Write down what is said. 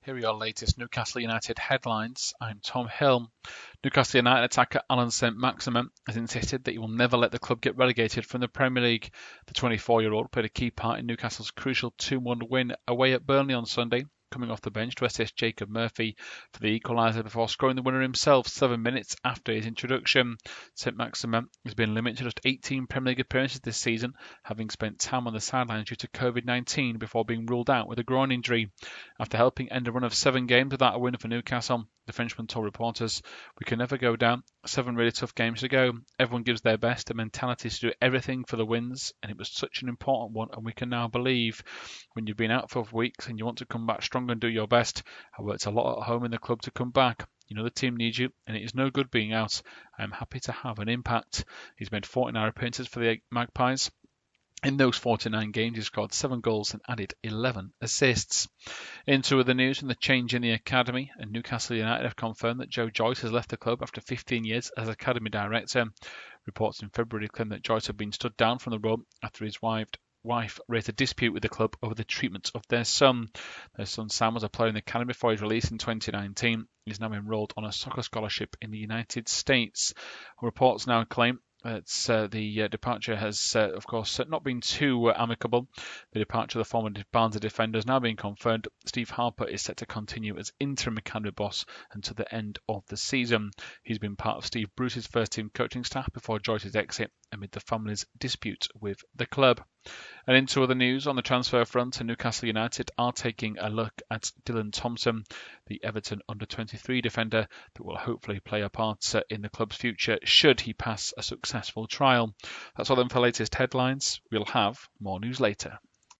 Here are your latest Newcastle United headlines. I'm Tom Hill. Newcastle United attacker Alan Saint-Maximin has insisted that he will never let the club get relegated from the Premier League. The 24-year-old played a key part in Newcastle's crucial 2-1 win away at Burnley on Sunday, coming off the bench to assist Jacob Murphy for the equaliser before scoring the winner himself 7 minutes after his introduction. Saint-Maximin has been limited to just 18 Premier League appearances this season, having spent time on the sidelines due to COVID-19 before being ruled out with a groin injury. After helping end a run of 7 games without a win for Newcastle, the Frenchman told reporters, "We can never go down. 7 really tough games to go. Everyone gives their best. The mentality is to do everything for the wins, and it was such an important one, and we can now believe when you've been out for weeks and you want to come back strong and do your best. I worked a lot at home in the club to come back. You know the team needs you, and it is no good being out. I am happy to have an impact." He's made 49 appearances for the Magpies. In those 49 games, he scored 7 goals and added 11 assists. Into other news and the change in the academy, and Newcastle United have confirmed that Joe Joyce has left the club after 15 years as academy director. Reports in February claim that Joyce had been stood down from the role after his wife raised a dispute with the club over the treatment of their son. Their son Sam was a player in the academy before his release in 2019. He's now enrolled on a soccer scholarship in the United States. Reports now claim the departure has, of course, not been too amicable. The departure of the former Barnsley defender has now been confirmed. Steve Harper is set to continue as interim academy boss until the end of the season. He's been part of Steve Bruce's first team coaching staff before Joyce's exit amid the family's dispute with the club. And into other news, on the transfer front, Newcastle United are taking a look at Dylan Thompson, the Everton under-23 defender that will hopefully play a part in the club's future should he pass a successful trial. That's all then for latest headlines. We'll have more news later.